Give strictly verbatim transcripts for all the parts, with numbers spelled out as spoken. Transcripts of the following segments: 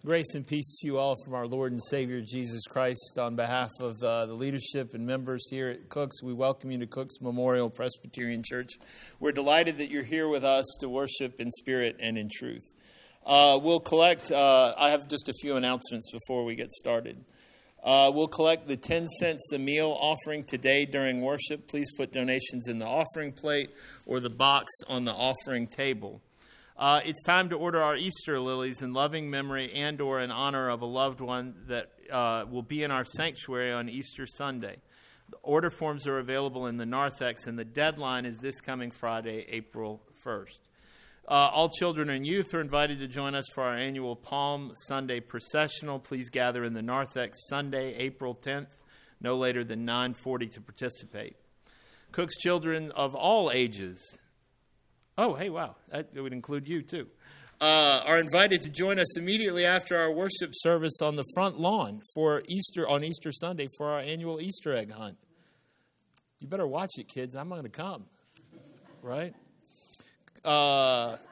Grace and peace to you all from our Lord and Savior Jesus Christ. On behalf of uh, the leadership and members here at Cook's, we welcome you to Cook's Memorial Presbyterian Church. We're delighted that you're here with us to worship in spirit and in truth. Uh, we'll collect, uh, I have just a few announcements before we get started. Uh, we'll collect the ten cents a meal offering today during worship. Please put donations in the offering plate or the box on the offering table. Uh, it's time to order our Easter lilies in loving memory and or in honor of a loved one that uh, will be in our sanctuary on Easter Sunday. The order forms are available in the narthex, and the deadline is this coming Friday, April first. Uh, all children and youth are invited to join us for our annual Palm Sunday processional. Please gather in the narthex Sunday, April tenth, no later than nine forty to participate. Cook's children of all ages... Oh, hey, wow, that would include you, too. Uh, are invited to join us immediately after our worship service on the front lawn for Easter on Easter Sunday for our annual Easter egg hunt. You better watch it, kids. I'm going to come, right? Uh, I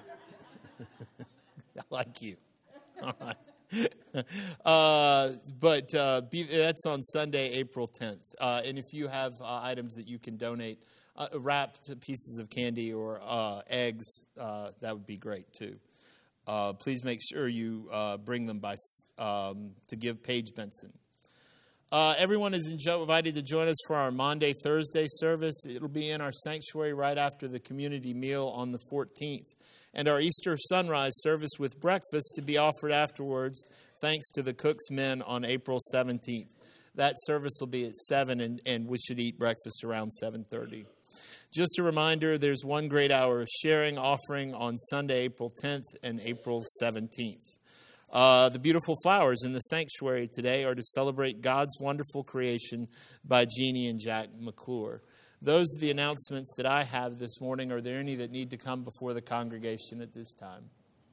like you. All right. Uh, but uh, be, that's on Sunday, April tenth. Uh, and if you have uh, items that you can donate, Uh, wrapped pieces of candy or uh, eggs, uh, that would be great too. Uh, please make sure you uh, bring them by um, to give Paige Benson. Uh, everyone is invited to join us for our Maundy Thursday service. It'll be in our sanctuary right after the community meal on the fourteenth. And our Easter sunrise service with breakfast to be offered afterwards, thanks to the Cook's men on April seventeenth. That service will be at seven, and, and we should eat breakfast around seven thirty. Just a reminder, there's one great hour of sharing offering on Sunday, April tenth and April seventeenth. Uh, the beautiful flowers in the sanctuary today are to celebrate God's wonderful creation by Jeannie and Jack McClure. Those are the announcements that I have this morning. Are there any that need to come before the congregation at this time?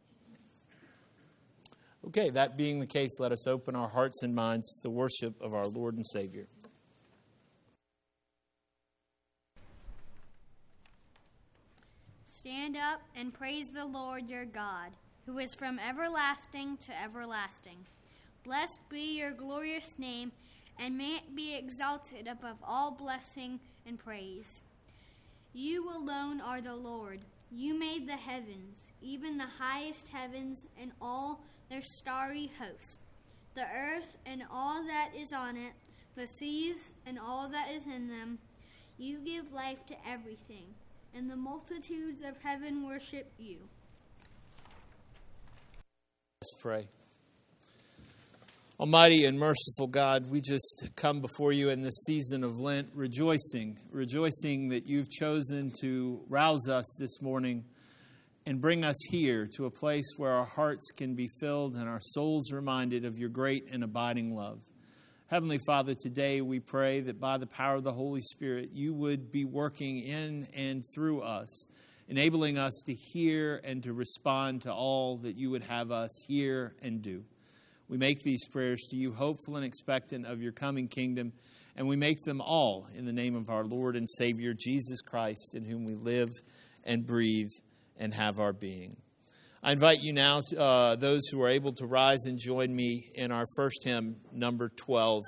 Okay, that being the case, let us open our hearts and minds to the worship of our Lord and Savior. Stand up and praise the Lord your God, who is from everlasting to everlasting. Blessed be your glorious name, and may it be exalted above all blessing and praise. You alone are the Lord. You made the heavens, even the highest heavens and all their starry host, the earth and all that is on it, the seas and all that is in them. You give life to everything, and the multitudes of heaven worship you. Let's pray. Almighty and merciful God, we just come before you in this season of Lent, rejoicing, rejoicing that you've chosen to rouse us this morning and bring us here to a place where our hearts can be filled and our souls reminded of your great and abiding love. Heavenly Father, today we pray that by the power of the Holy Spirit, you would be working in and through us, enabling us to hear and to respond to all that you would have us hear and do. We make these prayers to you, hopeful and expectant of your coming kingdom, and we make them all in the name of our Lord and Savior, Jesus Christ, in whom we live and breathe and have our being. I invite you now, to, uh, those who are able to rise and join me in our first hymn, number twelve.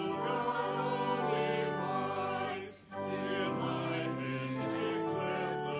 Thank you.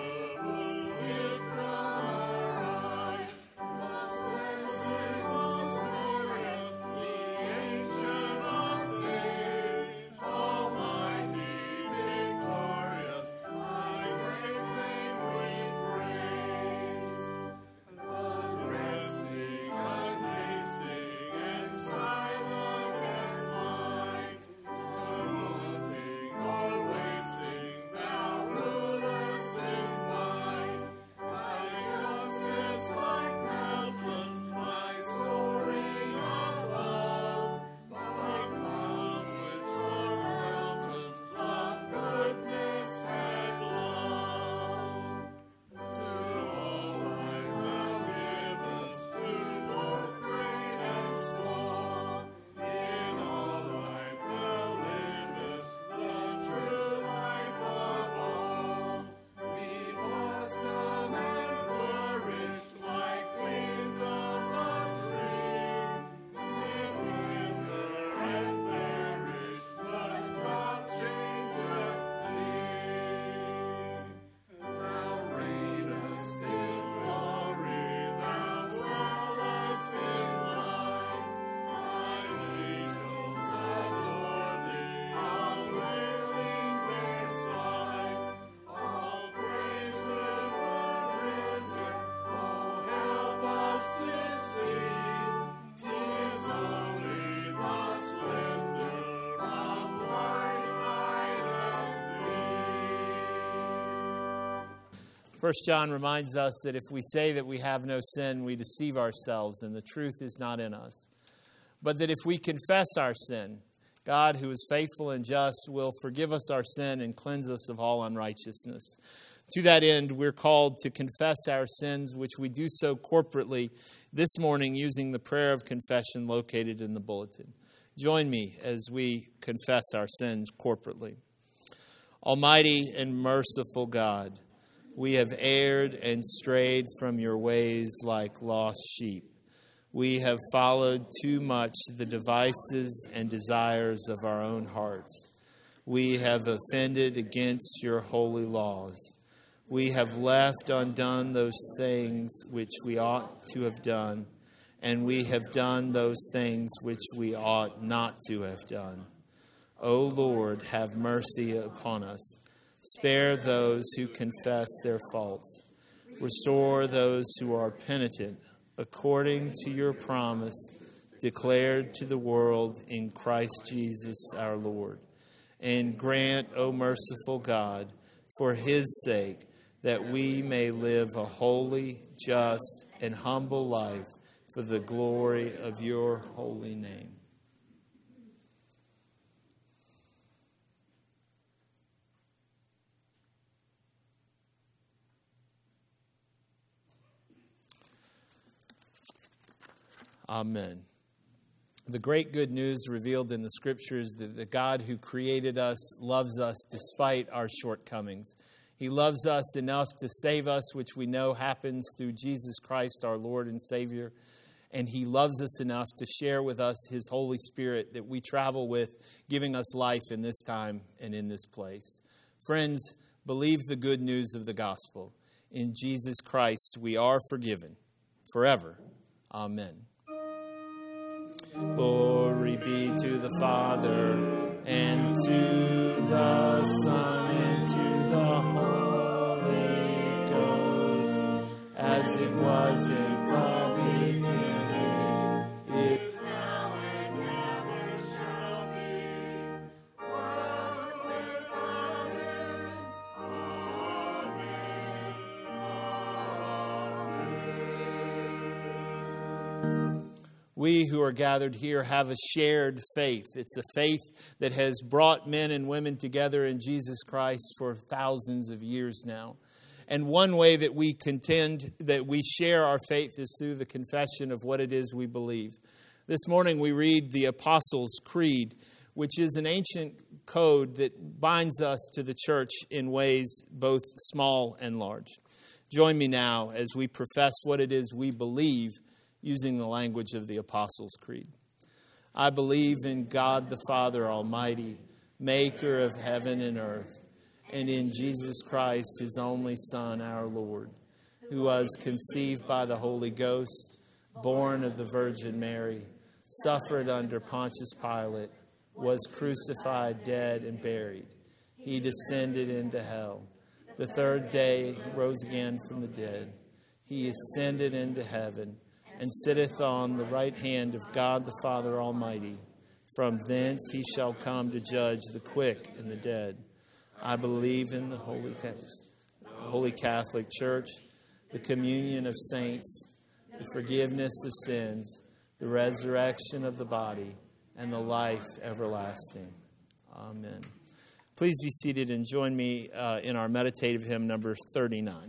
First John reminds us that if we say that we have no sin, we deceive ourselves and the truth is not in us. But that if we confess our sin, God, who is faithful and just, will forgive us our sin and cleanse us of all unrighteousness. To that end, we're called to confess our sins, which we do so corporately this morning using the prayer of confession located in the bulletin. Join me as we confess our sins corporately. Almighty and merciful God, we have erred and strayed from your ways like lost sheep. We have followed too much the devices and desires of our own hearts. We have offended against your holy laws. We have left undone those things which we ought to have done, and we have done those things which we ought not to have done. O Lord, have mercy upon us. Spare those who confess their faults. Restore those who are penitent, according to your promise declared to the world in Christ Jesus our Lord. And grant, O merciful God, for his sake, that we may live a holy, just, and humble life for the glory of your holy name. Amen. The great good news revealed in the Scriptures that the God who created us loves us despite our shortcomings. He loves us enough to save us, which we know happens through Jesus Christ, our Lord and Savior. And he loves us enough to share with us his Holy Spirit that we travel with, giving us life in this time and in this place. Friends, believe the good news of the gospel. In Jesus Christ, we are forgiven forever. Amen. Glory be to the Father, and to the Son, and to the Holy Ghost, as it was in the beginning, is now, and ever shall be, world without end. Amen. We who are gathered here have a shared faith. It's a faith that has brought men and women together in Jesus Christ for thousands of years now. And one way that we contend, that we share our faith, is through the confession of what it is we believe. This morning we read the Apostles' Creed, which is an ancient code that binds us to the church in ways both small and large. Join me now as we profess what it is we believe, using the language of the Apostles' Creed. I believe in God the Father Almighty, maker of heaven and earth, and in Jesus Christ, his only Son, our Lord, who was conceived by the Holy Ghost, born of the Virgin Mary, suffered under Pontius Pilate, was crucified, dead, and buried. He descended into hell. The third day he rose again from the dead. He ascended into heaven, and sitteth on the right hand of God the Father Almighty. From thence he shall come to judge the quick and the dead. I believe in the Holy, Holy Catholic Church, the communion of saints, the forgiveness of sins, the resurrection of the body, and the life everlasting. Amen. Please be seated and join me uh, in our meditative hymn number thirty-nine.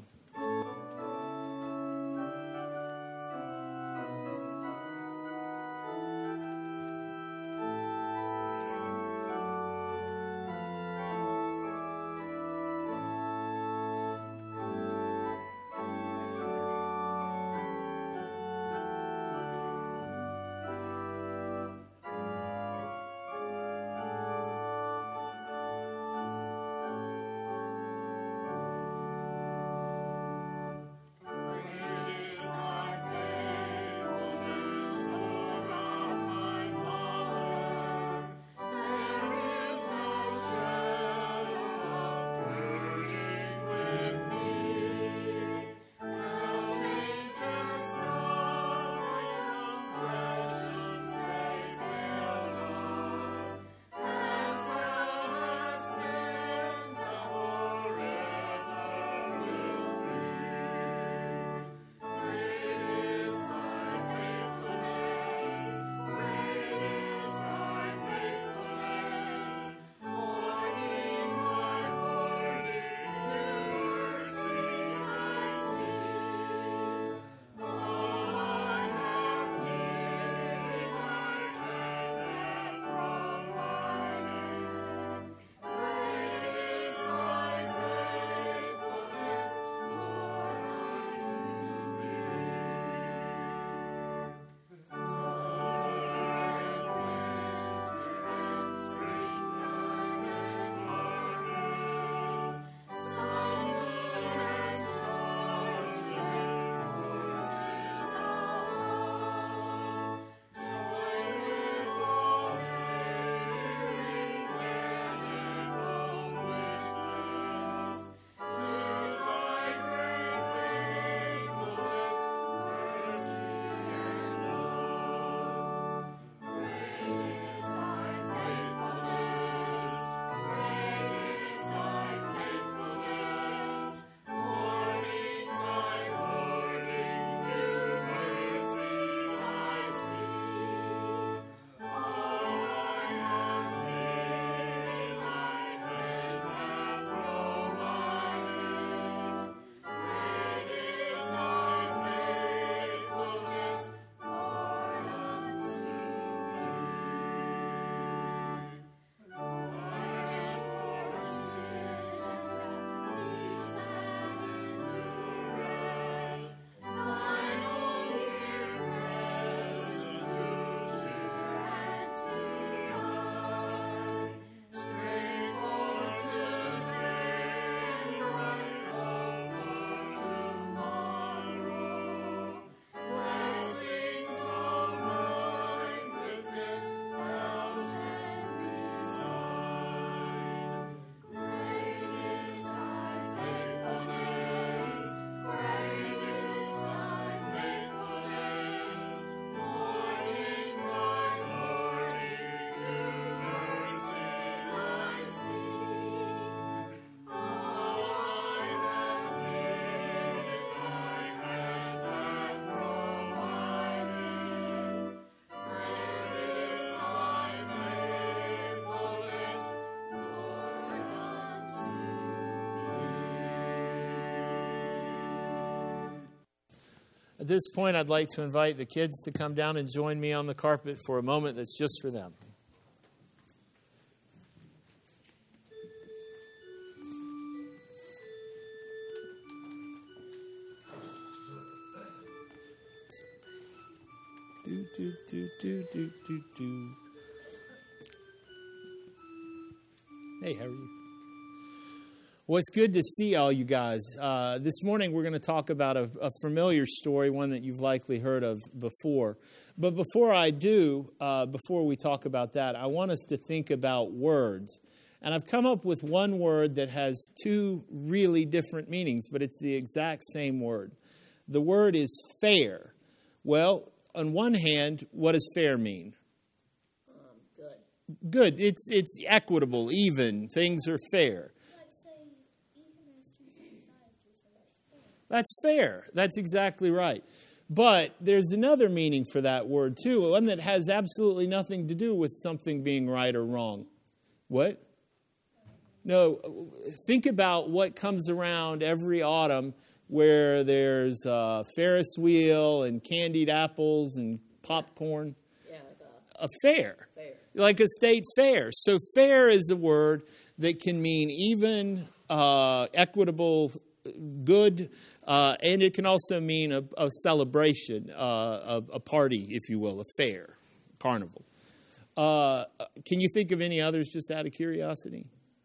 At this point, I'd like to invite the kids to come down and join me on the carpet for a moment that's just for them. Do, do, do, do, do, do, do. Hey, how are you? Well, it's good to see all you guys. Uh, this morning we're going to talk about a, a familiar story, one that you've likely heard of before. But before I do, uh, before we talk about that, I want us to think about words. And I've come up with one word that has two really different meanings, but it's the exact same word. The word is fair. Well, on one hand, what does fair mean? Um, good. Good. It's it's equitable, even. Things are fair. Like say, even as two same sides, two sides fair. That's fair. That's exactly right. But there's another meaning for that word, too, one that has absolutely nothing to do with something being right or wrong. What? No, think about what comes around every autumn where there's a Ferris wheel and candied apples and popcorn. Yeah, like a, A fair. fair. Like a state fair. So fair is a word that can mean even, uh, equitable, good, uh, and it can also mean a, a celebration, uh, a, a party, if you will, a fair, carnival. Uh, can you think of any others just out of curiosity?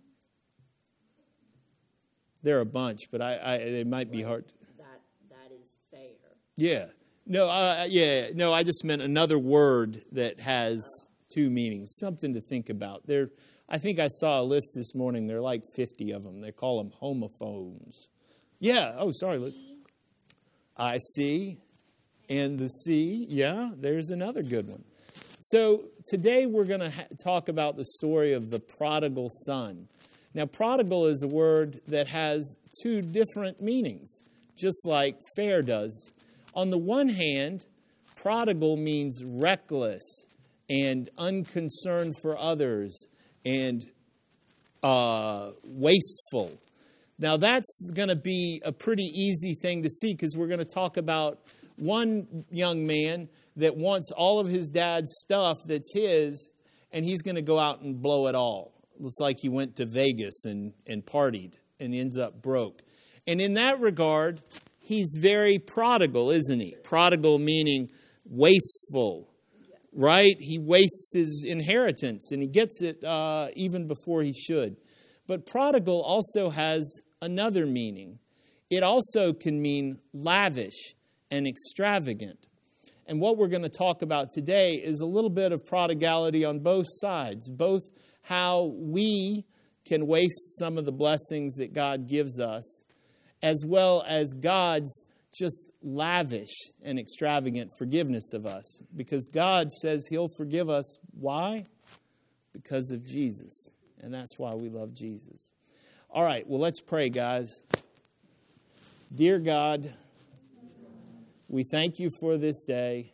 There are a bunch, but I, I they might be hard. That that is fair. Yeah. No, uh, yeah, no, I just meant another word that has two meanings, something to think about. There, I think I saw a list this morning. There are like fifty of them. They call them homophones. Yeah. Oh, sorry. Look. I see. And the C. Yeah, there's another good one. So today we're going to ha- talk about the story of the prodigal son. Now, prodigal is a word that has two different meanings, just like fair does. On the one hand, prodigal means reckless and unconcerned for others and uh, wasteful. Now, that's going to be a pretty easy thing to see because we're going to talk about one young man that wants all of his dad's stuff that's his, and he's going to go out and blow it all. It's like he went to Vegas and, and partied and ends up broke. And in that regard, he's very prodigal, isn't he? Prodigal meaning wasteful, right? He wastes his inheritance and he gets it uh, even before he should. But prodigal also has another meaning. It also can mean lavish and extravagant. And what we're going to talk about today is a little bit of prodigality on both sides, both how we can waste some of the blessings that God gives us, as well as God's just lavish and extravagant forgiveness of us. Because God says He'll forgive us. Why? Because of Jesus. And that's why we love Jesus. All right, well, let's pray, guys. Dear God, we thank you for this day.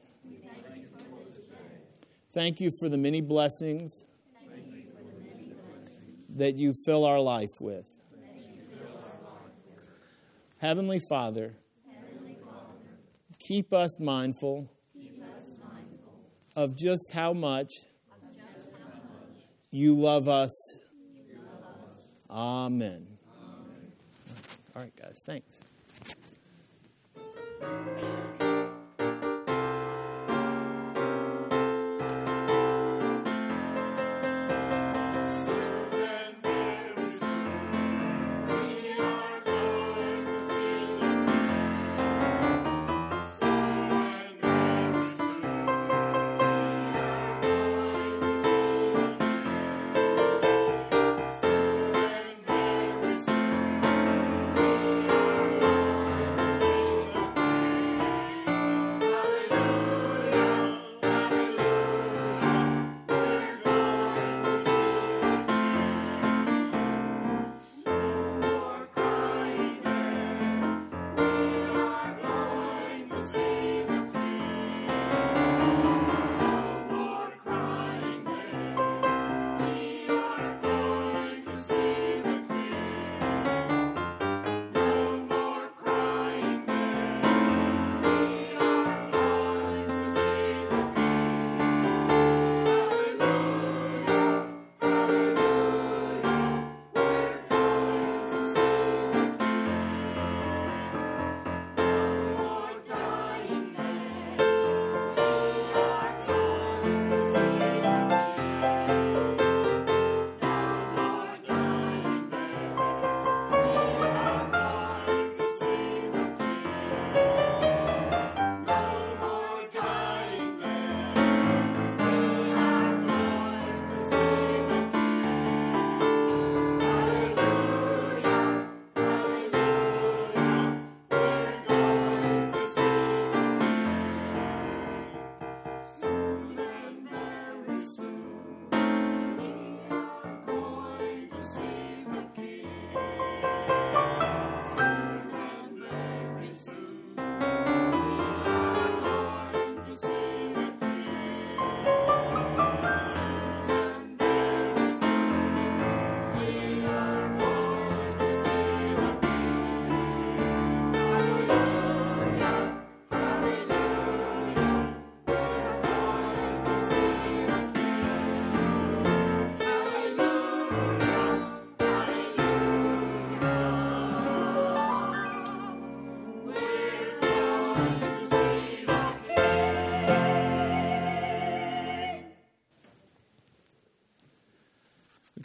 Thank you for the many blessings that you fill our life with. Heavenly Father, keep us mindful of just how much you love us. Amen. All right, guys, thanks.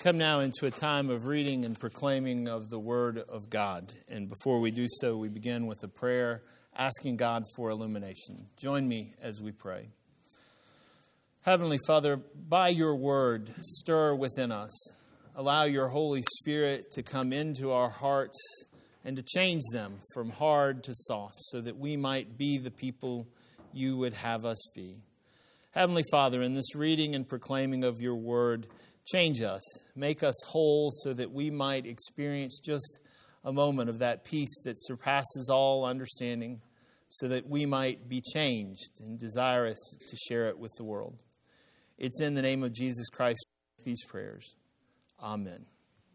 come now into a time of reading and proclaiming of the Word of God. And before we do so, we begin with a prayer asking God for illumination. Join me as we pray. Heavenly Father, by your Word, stir within us. Allow your Holy Spirit to come into our hearts and to change them from hard to soft so that we might be the people you would have us be. Heavenly Father, in this reading and proclaiming of your Word, change us, make us whole so that we might experience just a moment of that peace that surpasses all understanding, so that we might be changed and desirous to share it with the world. It's in the name of Jesus Christ we make these prayers. Amen.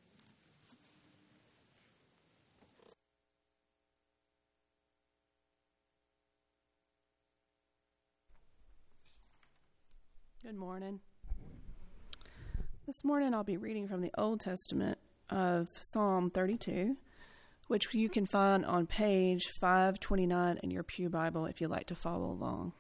Good morning. This morning I'll be reading from the Old Testament of Psalm thirty-two, which you can find on page five twenty-nine in your Pew Bible if you'd like to follow along.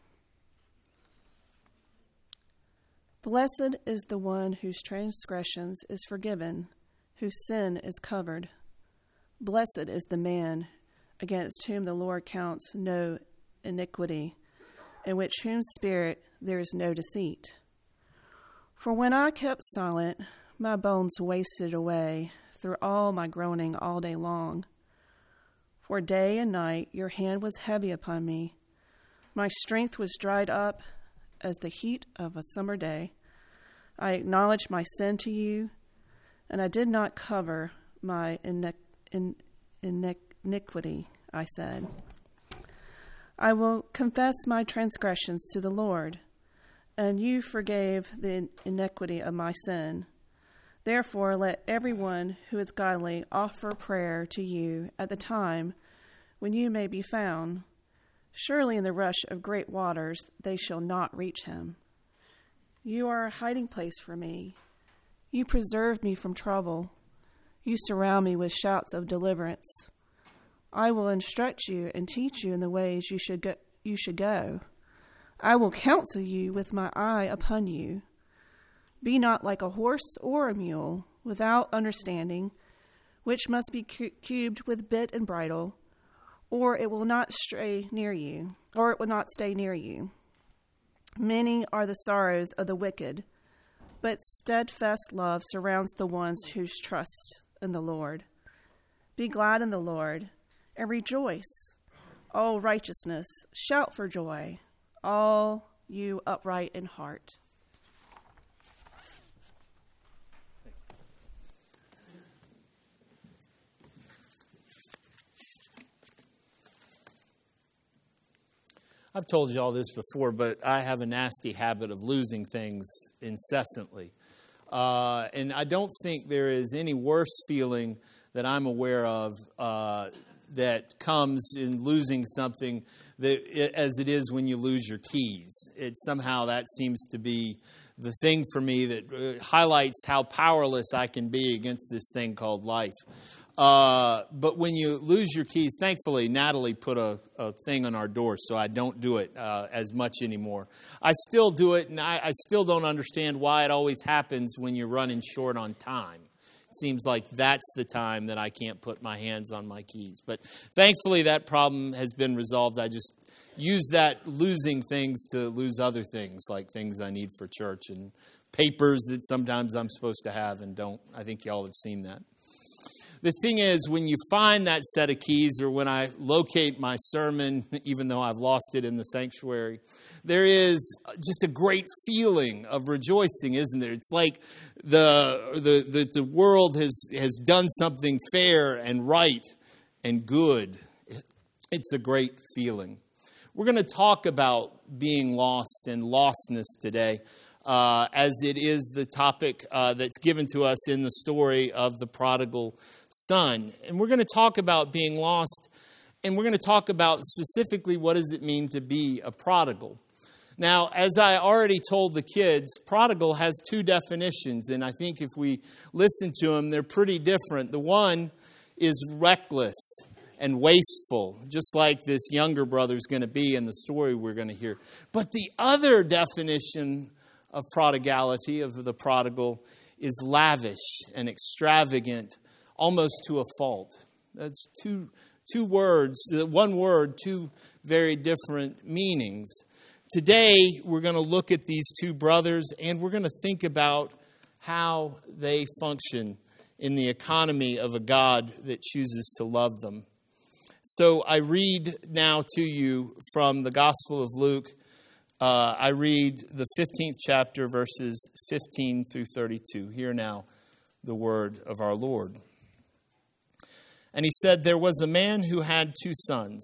Blessed is the one whose transgressions is forgiven, whose sin is covered. Blessed is the man against whom the Lord counts no iniquity, in which whose spirit there is no deceit. For when I kept silent, my bones wasted away through all my groaning all day long. For day and night your hand was heavy upon me. My strength was dried up as the heat of a summer day. I acknowledged my sin to you, and I did not cover my iniquity, I said. I will confess my transgressions to the Lord, and you forgave the iniquity of my sin. Therefore, let everyone who is godly offer prayer to you at the time when you may be found. Surely in the rush of great waters they shall not reach him. You are a hiding place for me. You preserve me from trouble. You surround me with shouts of deliverance. I will instruct you and teach you in the ways you should go. You should go. I will counsel you with my eye upon you. Be not like a horse or a mule, without understanding, which must be cu- cubed with bit and bridle, or it will not stray near you, or it will not stay near you. Many are the sorrows of the wicked, but steadfast love surrounds the ones who trust in the Lord. Be glad in the Lord, and rejoice, all righteousness. Shout for joy, all you upright in heart. I've told you all this before, but I have a nasty habit of losing things incessantly. Uh, and I don't think there is any worse feeling that I'm aware of uh, that comes in losing something that, it, as it is when you lose your keys. It somehow that seems to be the thing for me that uh, highlights how powerless I can be against this thing called life. Uh, but when you lose your keys, thankfully, Natalie put a, a thing on our door, so I don't do it uh, as much anymore. I still do it, and I, I still don't understand why it always happens when you're running short on time. It seems like that's the time that I can't put my hands on my keys. But thankfully, that problem has been resolved. I just use that losing things to lose other things, like things I need for church and papers that sometimes I'm supposed to have and don't. I think y'all have seen that. The thing is, when you find that set of keys, or when I locate my sermon, even though I've lost it in the sanctuary, there is just a great feeling of rejoicing, isn't there? It's like the the the, the world has, has done something fair and right and good. It's a great feeling. We're going to talk about being lost and lostness today. Uh, as it is the topic uh, that's given to us in the story of the prodigal son. And we're going to talk about being lost, and we're going to talk about specifically what does it mean to be a prodigal. Now, as I already told the kids, prodigal has two definitions, and I think if we listen to them, they're pretty different. The one is reckless and wasteful, just like this younger brother is going to be in the story we're going to hear. But the other definition of prodigality, of the prodigal, is lavish and extravagant, almost to a fault. That's two two words, one word, two very different meanings. Today, we're going to look at these two brothers, and we're going to think about how they function in the economy of a God that chooses to love them. So I read now to you from the Gospel of Luke. Uh, I read the fifteenth chapter, verses fifteen through thirty-two. Hear now the word of our Lord. And he said, "There was a man who had two sons,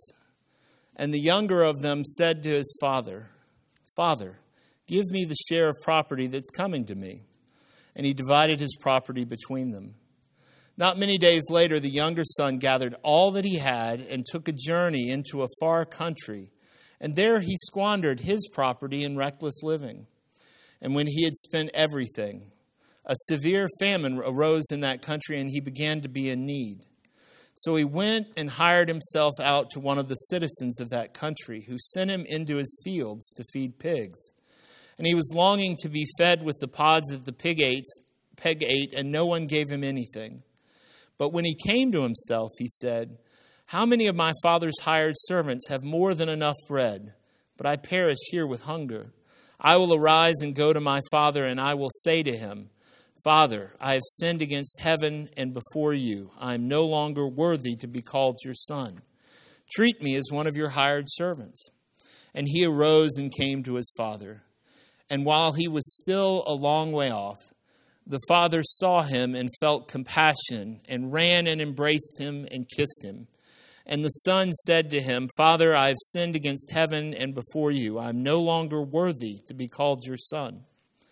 and the younger of them said to his father, 'Father, give me the share of property that's coming to me.' And he divided his property between them. Not many days later, the younger son gathered all that he had and took a journey into a far country. And there he squandered his property in reckless living. And when he had spent everything, a severe famine arose in that country, and he began to be in need. So he went and hired himself out to one of the citizens of that country, who sent him into his fields to feed pigs. And he was longing to be fed with the pods that the pig ate, pig ate, and no one gave him anything. But when he came to himself, he said, 'How many of my father's hired servants have more than enough bread? But I perish here with hunger. I will arise and go to my father, and I will say to him, Father, I have sinned against heaven and before you. I am no longer worthy to be called your son. Treat me as one of your hired servants.' And he arose and came to his father. And while he was still a long way off, the father saw him and felt compassion, and ran and embraced him and kissed him. And the son said to him, 'Father, I have sinned against heaven and before you. I am no longer worthy to be called your son.'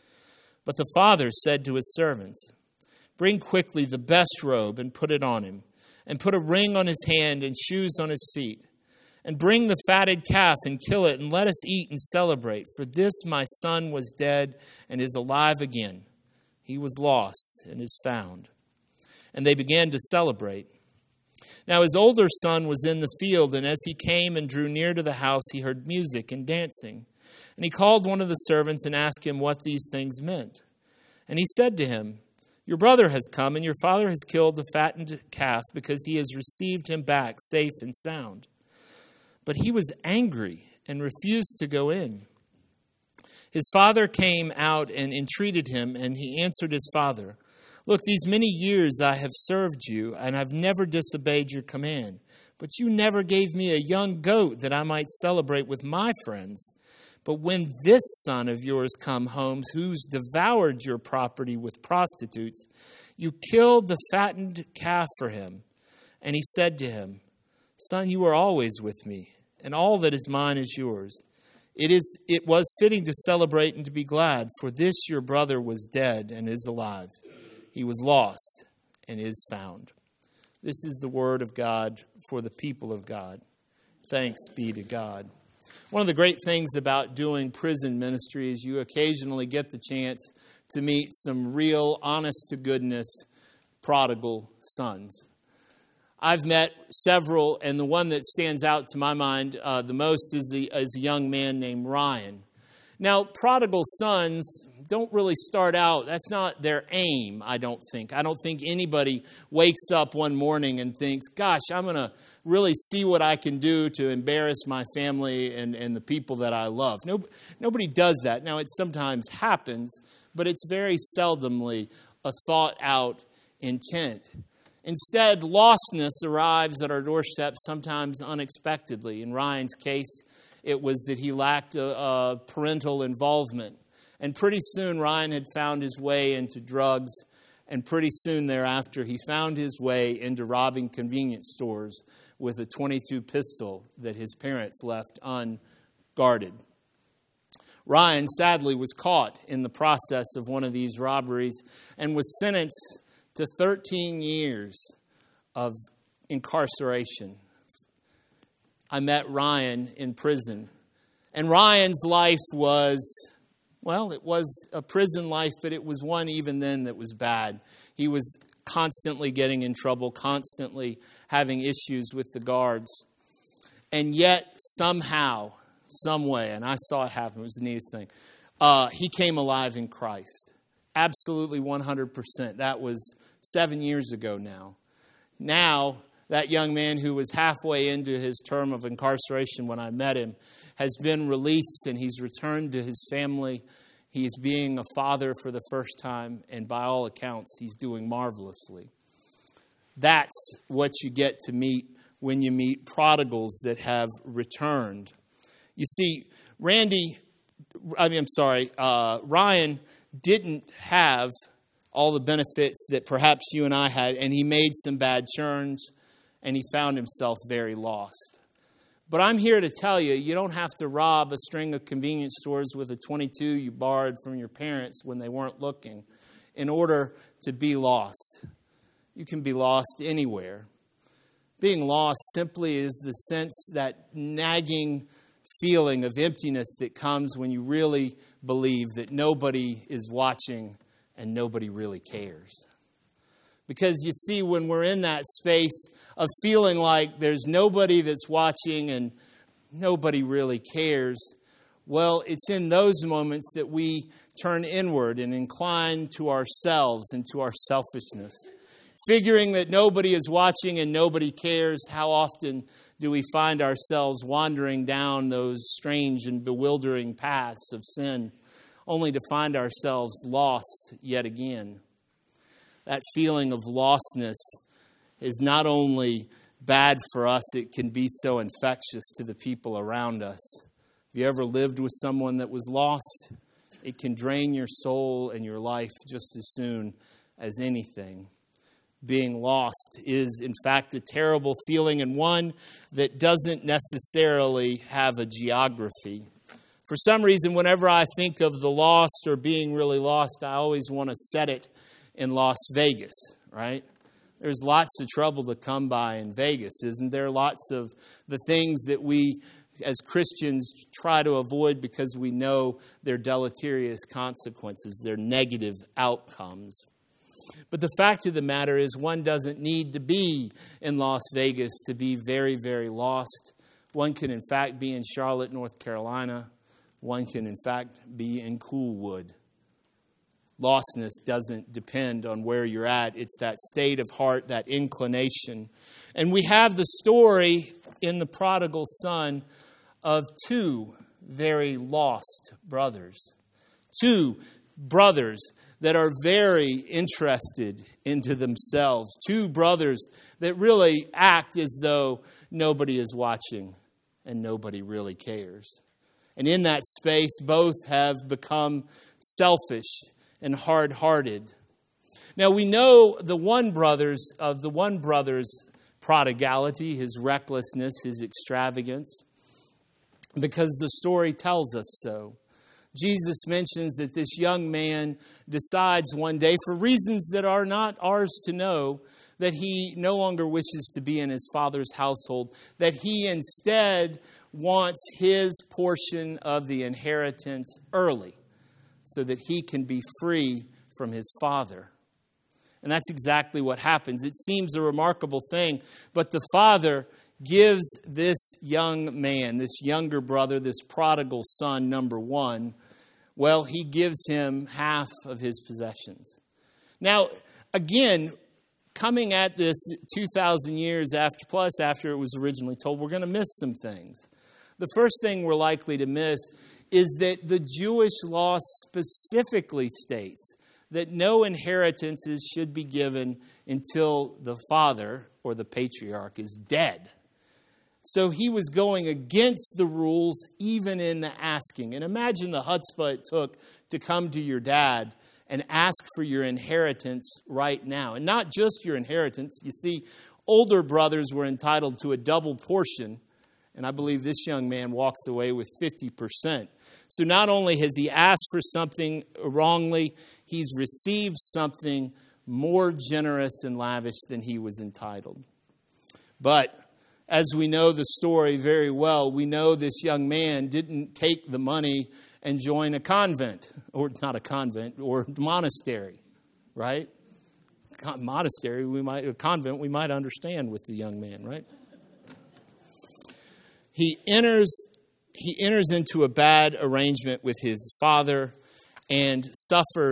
But the father said to his servants, 'Bring quickly the best robe and put it on him, and put a ring on his hand and shoes on his feet. And bring the fatted calf and kill it, and let us eat and celebrate. For this my son was dead and is alive again. He was lost and is found.' And they began to celebrate. Now his older son was in the field, and as he came and drew near to the house, he heard music and dancing. And he called one of the servants and asked him what these things meant. And he said to him, 'Your brother has come, and your father has killed the fattened calf, because he has received him back safe and sound.' But he was angry and refused to go in. His father came out and entreated him, and he answered his father, 'Look, these many years I have served you, and I've never disobeyed your command. But you never gave me a young goat that I might celebrate with my friends. But when this son of yours come home, who's devoured your property with prostitutes, you killed the fattened calf for him.' And he said to him, 'Son, you are always with me, and all that is mine is yours. It is it was fitting to celebrate and to be glad, for this your brother was dead and is alive. He was lost and is found.'" This is the word of God for the people of God. Thanks be to God. One of the great things about doing prison ministry is you occasionally get the chance to meet some real, honest-to-goodness prodigal sons. I've met several, and the one that stands out to my mind uh, the most is, the, is a young man named Ryan. Now, prodigal sons don't really start out, that's not their aim, I don't think. I don't think anybody wakes up one morning and thinks, gosh, I'm going to really see what I can do to embarrass my family and, and the people that I love. No, nobody does that. Now, it sometimes happens, but it's very seldomly a thought-out intent. Instead, lostness arrives at our doorstep sometimes unexpectedly. In Ryan's case, it was that he lacked a, a parental involvement. And pretty soon, Ryan had found his way into drugs, and pretty soon thereafter, he found his way into robbing convenience stores with a twenty-two pistol that his parents left unguarded. Ryan, sadly, was caught in the process of one of these robberies and was sentenced to thirteen years of incarceration. I met Ryan in prison. And Ryan's life was, well, it was a prison life, but it was one even then that was bad. He was constantly getting in trouble, constantly having issues with the guards. And yet, somehow, some way, and I saw it happen, it was the neatest thing, uh, he came alive in Christ. Absolutely one hundred percent. That was seven years ago now. Now, that young man who was halfway into his term of incarceration when I met him has been released, and he's returned to his family. He's being a father for the first time, and by all accounts, he's doing marvelously. That's what you get to meet when you meet prodigals that have returned. You see, Randy, I mean, I'm sorry, uh, Ryan didn't have all the benefits that perhaps you and I had, and he made some bad turns, and he found himself very lost. But I'm here to tell you, you don't have to rob a string of convenience stores with a twenty-two you borrowed from your parents when they weren't looking in order to be lost. You can be lost anywhere. Being lost simply is the sense, that nagging feeling of emptiness that comes when you really believe that nobody is watching and nobody really cares. Because you see, when we're in that space of feeling like there's nobody that's watching and nobody really cares, well, it's in those moments that we turn inward and incline to ourselves and to our selfishness. Figuring that nobody is watching and nobody cares, how often do we find ourselves wandering down those strange and bewildering paths of sin, only to find ourselves lost yet again? That feeling of lostness is not only bad for us, it can be so infectious to the people around us. Have you ever lived with someone that was lost? It can drain your soul and your life just as soon as anything. Being lost is, in fact, a terrible feeling, and one that doesn't necessarily have a geography. For some reason, whenever I think of the lost or being really lost, I always want to set it in Las Vegas, right? There's lots of trouble to come by in Vegas, isn't there? Lots of the things that we as Christians try to avoid because we know their deleterious consequences, their negative outcomes. But the fact of the matter is, one doesn't need to be in Las Vegas to be very, very lost. One can, in fact, be in Charlotte, North Carolina. One can, in fact, be in Coolwood. Lostness doesn't depend on where you're at. It's that state of heart, that inclination. And we have the story in the prodigal son of two very lost brothers. Two brothers that are very interested into themselves. Two brothers that really act as though nobody is watching and nobody really cares. And in that space, both have become selfish and hard-hearted. Now we know the one brother's of the one brother's prodigality, his recklessness, his extravagance, because the story tells us so. Jesus mentions that this young man decides one day, for reasons that are not ours to know, that he no longer wishes to be in his father's household, that he instead wants his portion of the inheritance early, so that he can be free from his father. And that's exactly what happens. It seems a remarkable thing, but the father gives this young man, this younger brother, this prodigal son, number one, well, he gives him half of his possessions. Now, again, coming at this two thousand years after, plus after it was originally told, we're going to miss some things. The first thing we're likely to miss is that the Jewish law specifically states that no inheritances should be given until the father or the patriarch is dead. So he was going against the rules even in the asking. And imagine the chutzpah it took to come to your dad and ask for your inheritance right now. And not just your inheritance. You see, older brothers were entitled to a double portion. And I believe this young man walks away with fifty percent. So not only has he asked for something wrongly, he's received something more generous and lavish than he was entitled. But as we know the story very well, we know this young man didn't take the money and join a convent, or not a convent, or monastery, right? Monastery, we might, a convent, we might understand with the young man, right? He enters, he enters into a bad arrangement with his father and suffers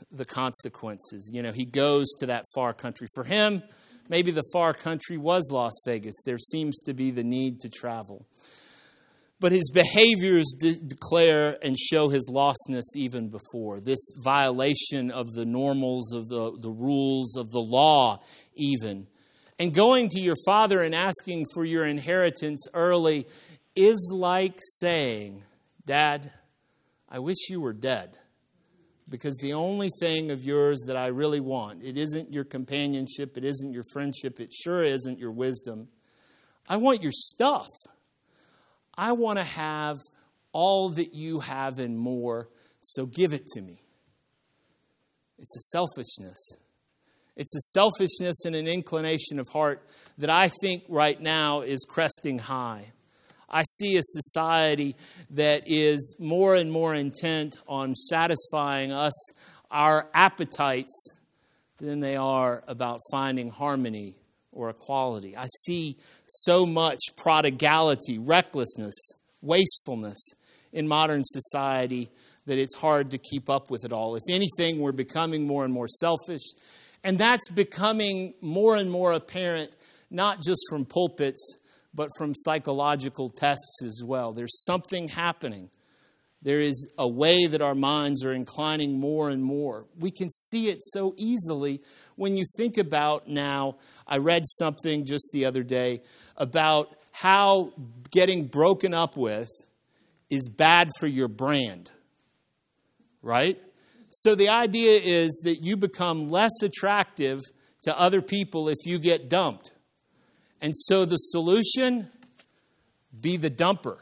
the consequences. You know, he goes to that far country. For him, maybe the far country was Las Vegas. There seems to be the need to travel. But his behaviors de- declare and show his lostness even before. This violation of the normals, of the, the rules, of the law even. And going to your father and asking for your inheritance early is like saying, Dad, I wish you were dead. Because the only thing of yours that I really want, it isn't your companionship, it isn't your friendship, it sure isn't your wisdom. I want your stuff. I want to have all that you have and more, so give it to me. It's a selfishness. It's a selfishness and an inclination of heart that I think right now is cresting high. I see a society that is more and more intent on satisfying us, our appetites, than they are about finding harmony or equality. I see so much prodigality, recklessness, wastefulness in modern society that it's hard to keep up with it all. If anything, we're becoming more and more selfish. And that's becoming more and more apparent, not just from pulpits, but from psychological tests as well. There's something happening. There is a way that our minds are inclining more and more. We can see it so easily when you think about now. I read something just the other day about how getting broken up with is bad for your brand. Right? So the idea is that you become less attractive to other people if you get dumped. And so the solution, be the dumper.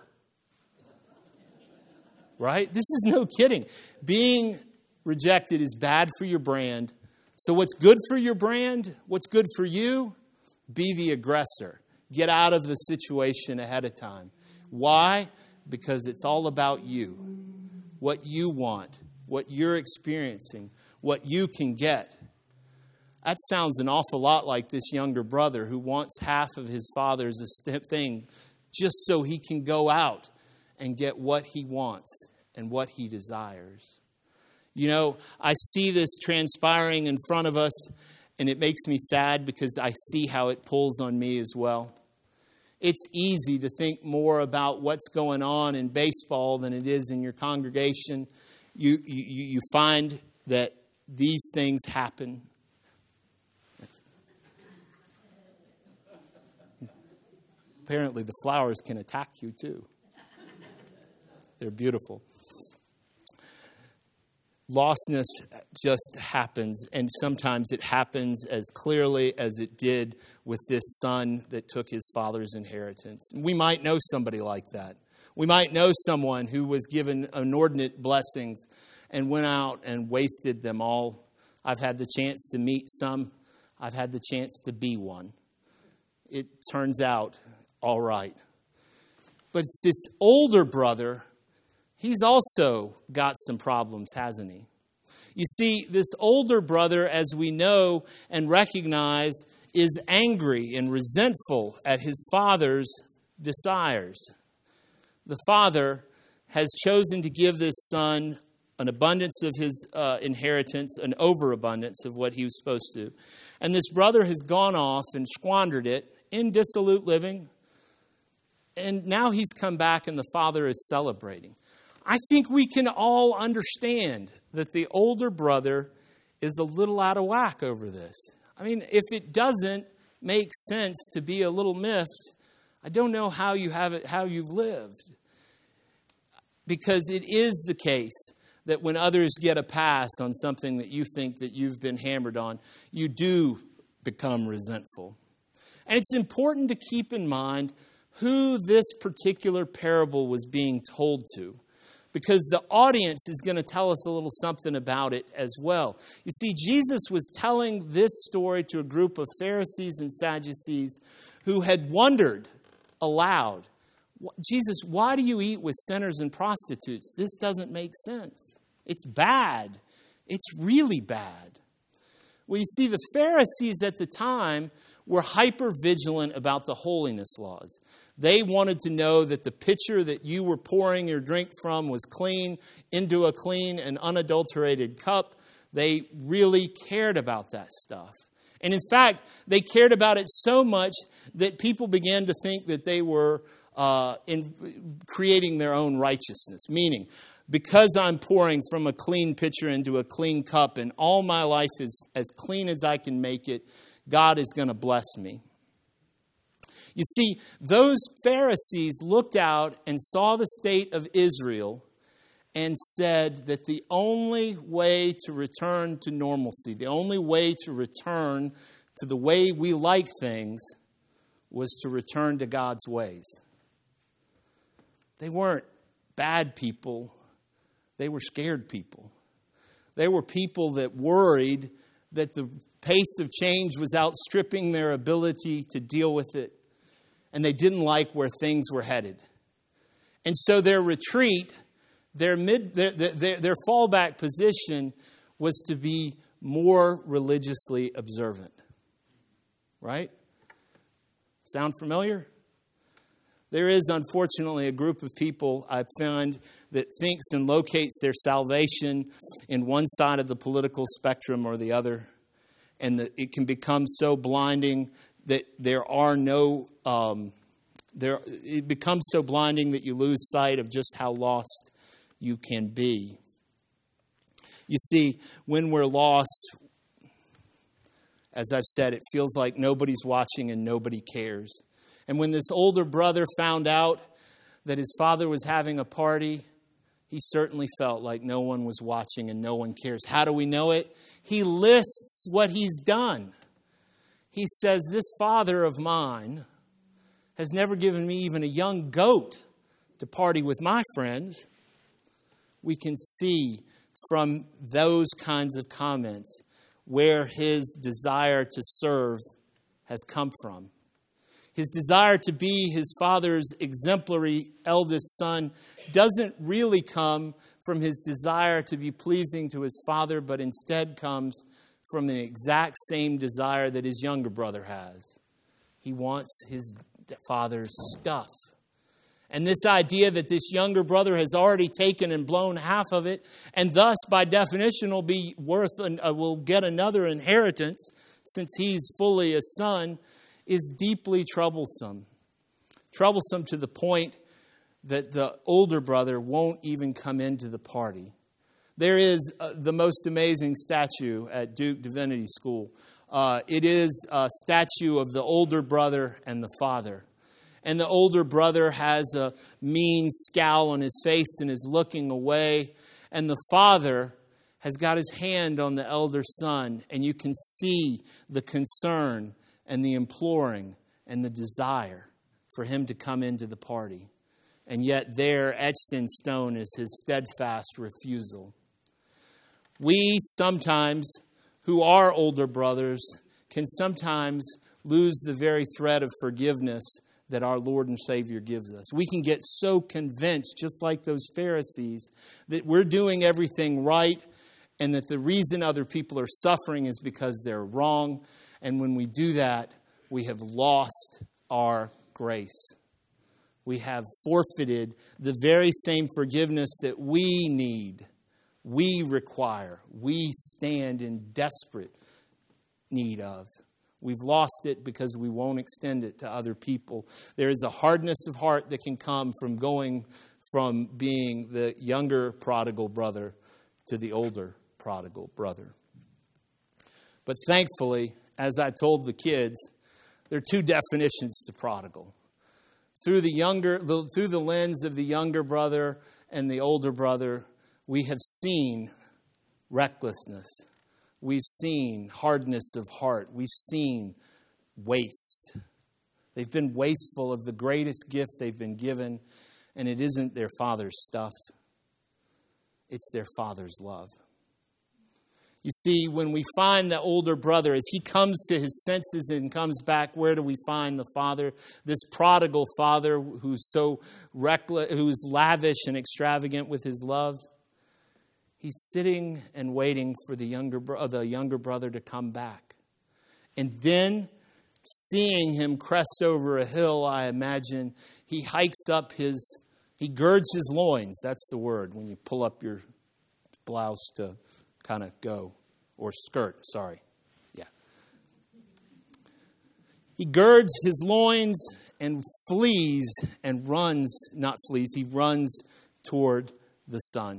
Right? This is no kidding. Being rejected is bad for your brand. So what's good for your brand? What's good for you? Be the aggressor. Get out of the situation ahead of time. Why? Because it's all about you. What you want. What you're experiencing. What you can get. That sounds an awful lot like this younger brother who wants half of his father's thing just so he can go out and get what he wants and what he desires. You know, I see this transpiring in front of us, and it makes me sad because I see how it pulls on me as well. It's easy to think more about what's going on in baseball than it is in your congregation. You, you, you find that these things happen. Apparently, the flowers can attack you too. They're beautiful. Lostness just happens, and sometimes it happens as clearly as it did with this son that took his father's inheritance. We might know somebody like that. We might know someone who was given inordinate blessings and went out and wasted them all. I've had the chance to meet some. I've had the chance to be one. It turns out all right. But it's this older brother. He's also got some problems, hasn't he? You see, this older brother, as we know and recognize, is angry and resentful at his father's desires. The father has chosen to give this son an abundance of his uh, inheritance, an overabundance of what he was supposed to. And this brother has gone off and squandered it in dissolute living. And now he's come back and the father is celebrating. I think we can all understand that the older brother is a little out of whack over this. I mean, if it doesn't make sense to be a little miffed, I don't know how you have it, how you've lived. Because it is the case that when others get a pass on something that you think that you've been hammered on, you do become resentful. And it's important to keep in mind who this particular parable was being told to, because the audience is going to tell us a little something about it as well. You see, Jesus was telling this story to a group of Pharisees and Sadducees who had wondered aloud, Jesus, why do you eat with sinners and prostitutes? This doesn't make sense. It's bad. It's really bad. Well, you see, the Pharisees at the time were hyper vigilant about the holiness laws. They wanted to know that the pitcher that you were pouring your drink from was clean into a clean and unadulterated cup. They really cared about that stuff. And in fact, they cared about it so much that people began to think that they were uh, in creating their own righteousness. Meaning, because I'm pouring from a clean pitcher into a clean cup and all my life is as clean as I can make it, God is going to bless me. You see, those Pharisees looked out and saw the state of Israel and said that the only way to return to normalcy, the only way to return to the way we like things, was to return to God's ways. They weren't bad people. They were scared people. They were people that worried that the pace of change was outstripping their ability to deal with it. And they didn't like where things were headed. And so their retreat, their mid, their, their, their fallback position was to be more religiously observant. Right? Sound familiar? There is, unfortunately, a group of people I've found that thinks and locates their salvation in one side of the political spectrum or the other. And that it can become so blinding that there are no, um, there. it becomes so blinding that you lose sight of just how lost you can be. You see, when we're lost, as I've said, it feels like nobody's watching and nobody cares. And when this older brother found out that his father was having a party, he certainly felt like no one was watching and no one cares. How do we know it? He lists what he's done. He says, this father of mine has never given me even a young goat to party with my friends. We can see from those kinds of comments where his desire to serve has come from. His desire to be his father's exemplary eldest son doesn't really come from his desire to be pleasing to his father, but instead comes from the exact same desire that his younger brother has. He wants his father's stuff. And this idea that this younger brother has already taken and blown half of it, and thus, by definition, will be worth, an, uh, will get another inheritance since he's fully a son, is deeply troublesome. Troublesome to the point that the older brother won't even come into the party. There is uh, the most amazing statue at Duke Divinity School. Uh, it is a statue of the older brother and the father. And the older brother has a mean scowl on his face and is looking away. And the father has got his hand on the elder son. And you can see the concern and the imploring and the desire for him to come into the party. And yet there, etched in stone, is his steadfast refusal. We sometimes, who are older brothers, can sometimes lose the very thread of forgiveness that our Lord and Savior gives us. We can get so convinced, just like those Pharisees, that we're doing everything right and that the reason other people are suffering is because they're wrong. And when we do that, we have lost our grace. We have forfeited the very same forgiveness that we need, we require, we stand in desperate need of. We've lost it because we won't extend it to other people. There is a hardness of heart that can come from going from being the younger prodigal brother to the older prodigal brother. But thankfully, as I told the kids, there are two definitions to prodigal. Through the younger, through the lens of the younger brother and the older brother, we have seen recklessness. We've seen hardness of heart. We've seen waste. They've been wasteful of the greatest gift they've been given, and it isn't their father's stuff. It's their father's love. You see, when we find the older brother, as he comes to his senses and comes back, where do we find the father? This prodigal father who's so reckless, who's lavish and extravagant with his love. He's sitting and waiting for the younger, bro- the younger brother to come back. And then, seeing him crest over a hill, I imagine, he hikes up his, he girds his loins. That's the word, when you pull up your blouse to kind of go. or skirt, sorry. Yeah. He girds his loins and flees and runs, not flees, he runs toward the son.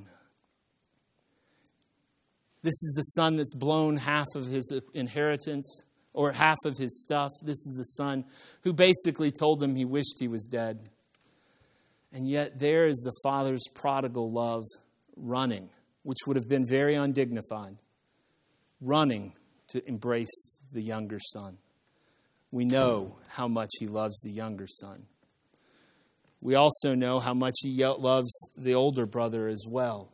This is the son that's blown half of his inheritance or half of his stuff. This is the son who basically told him he wished he was dead. And yet there is the father's prodigal love running, which would have been very undignified, running to embrace the younger son. We know how much he loves the younger son. We also know how much he loves the older brother as well.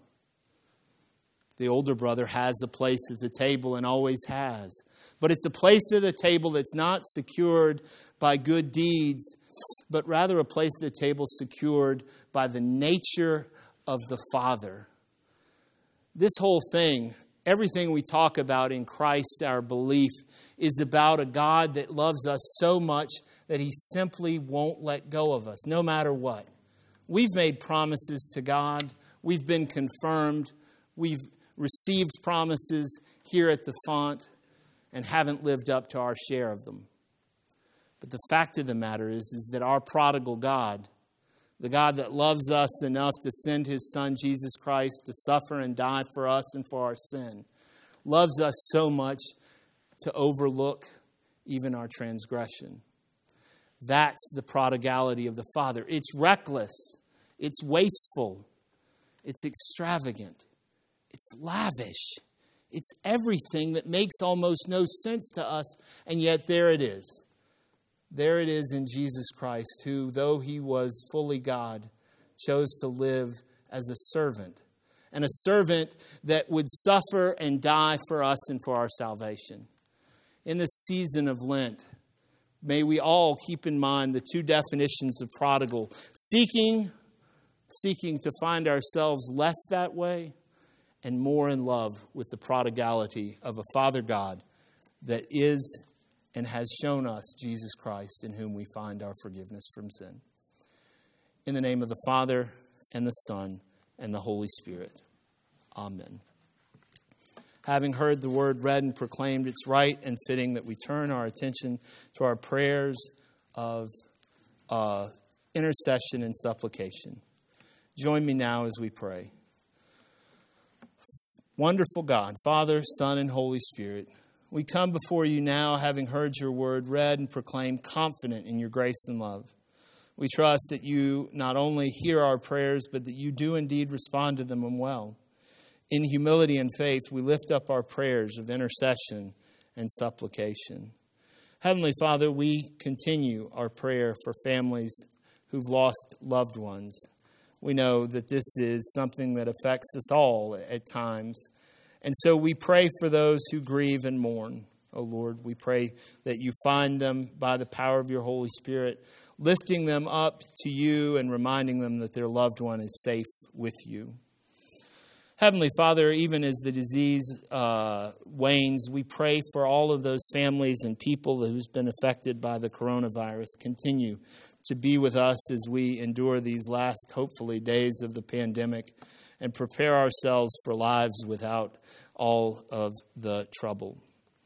The older brother has a place at the table and always has. But it's a place at the table that's not secured by good deeds, but rather a place at the table secured by the nature of the Father. This whole thing, everything we talk about in Christ, our belief, is about a God that loves us so much that he simply won't let go of us, no matter what. We've made promises to God. We've been confirmed. We've received promises here at the font and haven't lived up to our share of them. But the fact of the matter is, is that our prodigal God, the God that loves us enough to send his son Jesus Christ to suffer and die for us and for our sin, loves us so much to overlook even our transgression. That's the prodigality of the Father. It's reckless. It's wasteful. It's extravagant. It's lavish. It's everything that makes almost no sense to us, and yet there it is. There it is in Jesus Christ, who, though he was fully God, chose to live as a servant, and a servant that would suffer and die for us and for our salvation. In this season of Lent, may we all keep in mind the two definitions of prodigal: seeking, seeking to find ourselves less that way, and more in love with the prodigality of a Father God that is and has shown us Jesus Christ, in whom we find our forgiveness from sin. In the name of the Father, and the Son, and the Holy Spirit. Amen. Having heard the word read and proclaimed, it's right and fitting that we turn our attention to our prayers of uh, intercession and supplication. Join me now as we pray. Wonderful God, Father, Son, and Holy Spirit, we come before you now, having heard your word read and proclaimed, confident in your grace and love. We trust that you not only hear our prayers, but that you do indeed respond to them well. In humility and faith, we lift up our prayers of intercession and supplication. Heavenly Father, we continue our prayer for families who've lost loved ones. We know that this is something that affects us all at times. And so we pray for those who grieve and mourn. Oh Lord, we pray that you find them by the power of your Holy Spirit, lifting them up to you and reminding them that their loved one is safe with you. Heavenly Father, even as the disease uh, wanes, we pray for all of those families and people who's been affected by the coronavirus. Continue to be with us as we endure these last, hopefully, days of the pandemic and prepare ourselves for lives without all of the trouble.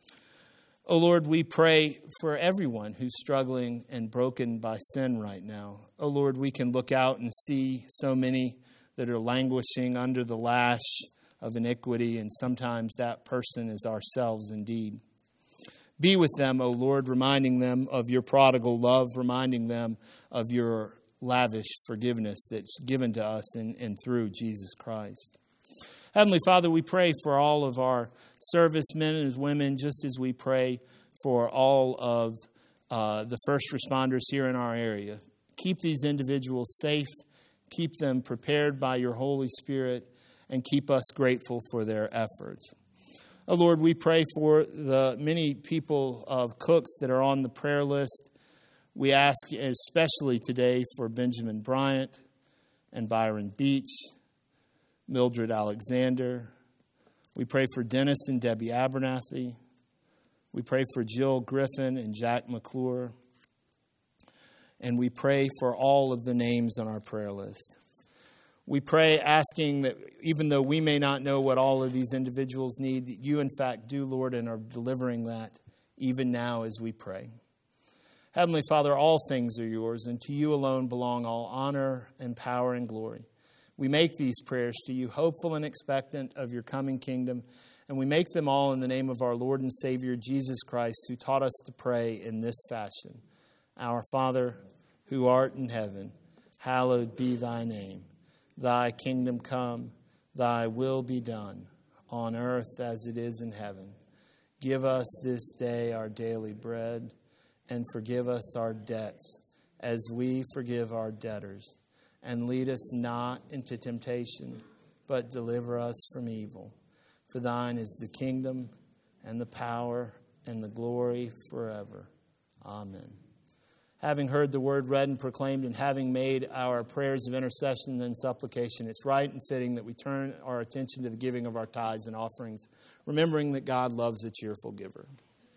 Oh Lord, we pray for everyone who's struggling and broken by sin right now. Oh Lord, we can look out and see so many that are languishing under the lash of iniquity, and sometimes that person is ourselves indeed. Be with them, O Lord, reminding them of your prodigal love, reminding them of your lavish forgiveness that's given to us in and through Jesus Christ. Heavenly Father, we pray for all of our servicemen and women, just as we pray for all of uh, the first responders here in our area. Keep these individuals safe, keep them prepared by your Holy Spirit, and keep us grateful for their efforts. Oh Lord, we pray for the many people of Cooks that are on the prayer list. We ask especially today for Benjamin Bryant and Byron Beach, Mildred Alexander. We pray for Dennis and Debbie Abernathy. We pray for Jill Griffin and Jack McClure. And we pray for all of the names on our prayer list. We pray asking that even though we may not know what all of these individuals need, that you in fact do, Lord, and are delivering that even now as we pray. Heavenly Father, all things are yours, and to you alone belong all honor and power and glory. We make these prayers to you, hopeful and expectant of your coming kingdom, and we make them all in the name of our Lord and Savior, Jesus Christ, who taught us to pray in this fashion. Our Father, who art in heaven, hallowed be thy name. Thy kingdom come, thy will be done, on earth as it is in heaven. Give us this day our daily bread, and forgive us our debts, as we forgive our debtors. And lead us not into temptation, but deliver us from evil. For thine is the kingdom, and the power, and the glory forever. Amen. Having heard the word read and proclaimed, and having made our prayers of intercession and supplication, it's right and fitting that we turn our attention to the giving of our tithes and offerings, remembering that God loves a cheerful giver.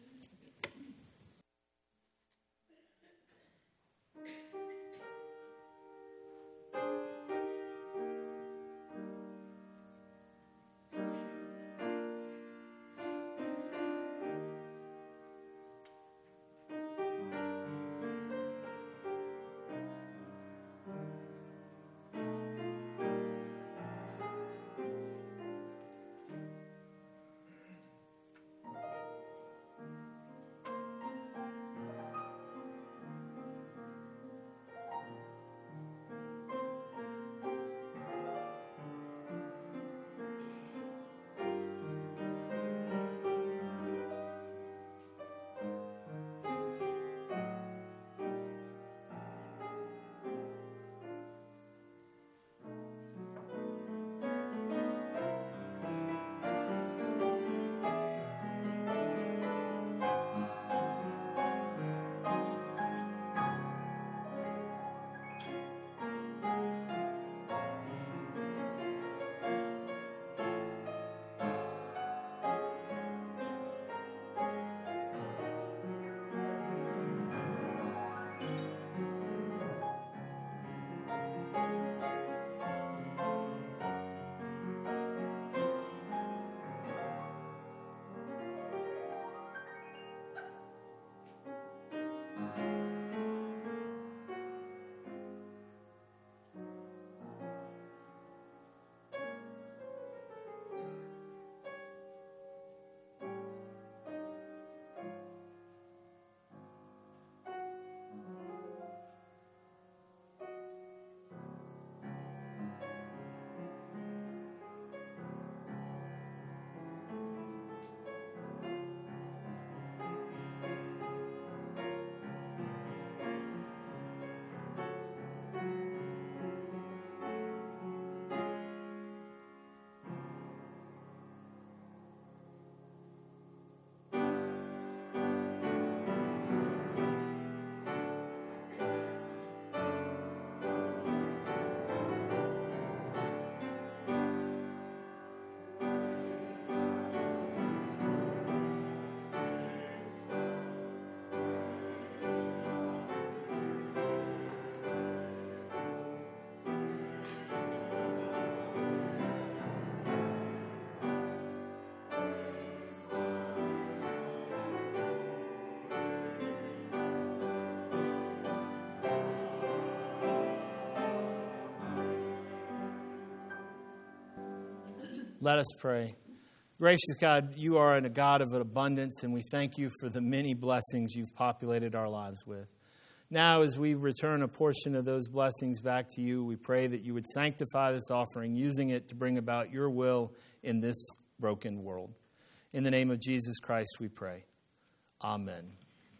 Let us pray. Gracious God, you are a God of abundance, and we thank you for the many blessings you've populated our lives with. Now, as we return a portion of those blessings back to you, we pray that you would sanctify this offering, using it to bring about your will in this broken world. In the name of Jesus Christ, we pray. Amen.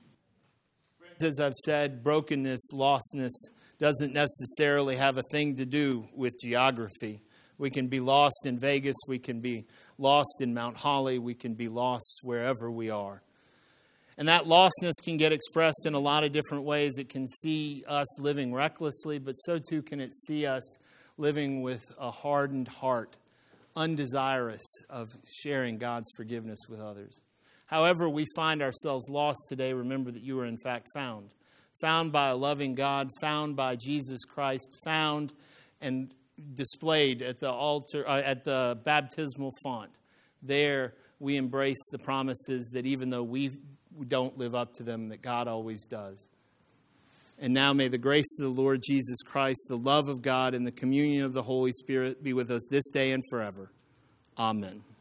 As I've said, brokenness, lostness doesn't necessarily have a thing to do with geography. We can be lost in Vegas. We can be lost in Mount Holly. We can be lost wherever we are. And that lostness can get expressed in a lot of different ways. It can see us living recklessly, but so too can it see us living with a hardened heart, undesirous of sharing God's forgiveness with others. However we find ourselves lost today, remember that you are in fact found. Found by a loving God, found by Jesus Christ, found and displayed at the altar, uh, at the baptismal font. There we embrace the promises that even though we don't live up to them, that God always does. And now may the grace of the Lord Jesus Christ, the love of God, and the communion of the Holy Spirit be with us this day and forever. Amen.